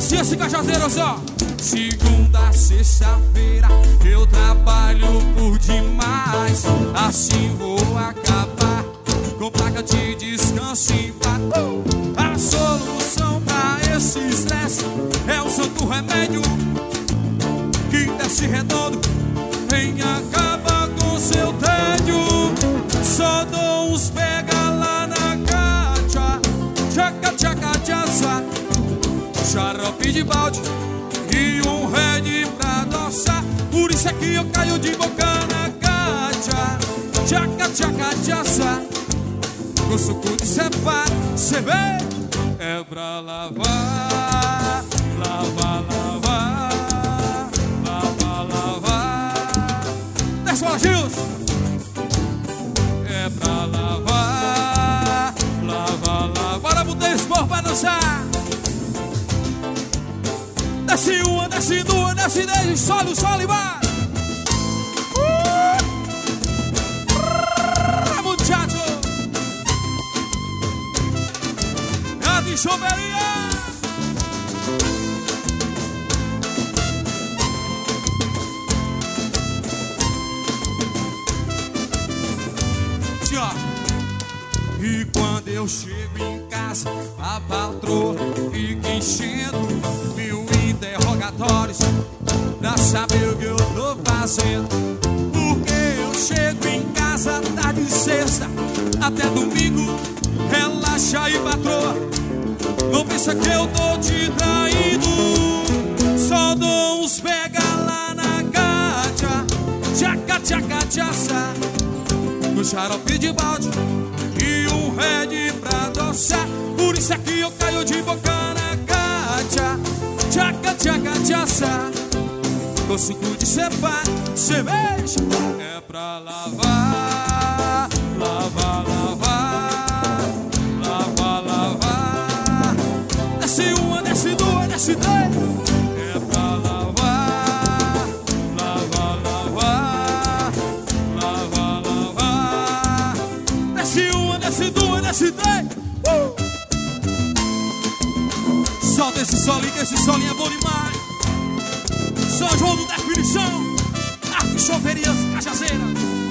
Desce esse cachaceiro, ó. Segunda a sexta-feira eu trabalho por demais. Assim vou acabar com placa de descanso em paz. A solução pra esse estresse é o santo remédio que desce redondo, vem acaba com seu tédio. Só dou uns pega lá na caixa, tchaca tchaca tchaça, xarope de balde e um red pra adoçar. Por isso é que eu caio de boca na caixa, tchaca tchaca tchaça, com suco de cepá, cê vê? É pra lavar, lavar, lavar, lavar, lavar. Desce o Gilson. É pra lavar, lavar, lavar. Bora botar esse povo pra dançar. Desce uma, desce duas, desce 10, sole, o sole, vai. Muchacho. É de choveria. E quando eu chego em casa, a patroa fica enchendo mil interrogatórios pra saber o que eu tô fazendo. Porque eu chego em casa tarde de sexta até domingo, relaxa aí, patroa, não pensa que eu tô te traindo. Só dou uns pega lá na caixa, tchaca tchaca tchaça, no xarope de balde e um red pra adoçar. Por isso é que eu caio de boca na caixa, tchaca tchaca tchaça, com suco de cepá, cerveja. É pra lavar, lavar, lavar, lavar, lavar. Desce uma, desce duas, desce três. É pra lavar, lavar, lavar, lavar, lavar. Desce uma, desce duas, desce três. Solta esse solinho, que esse solinho é bom demais. São João do Definição, Arte Choverias Cachaceira.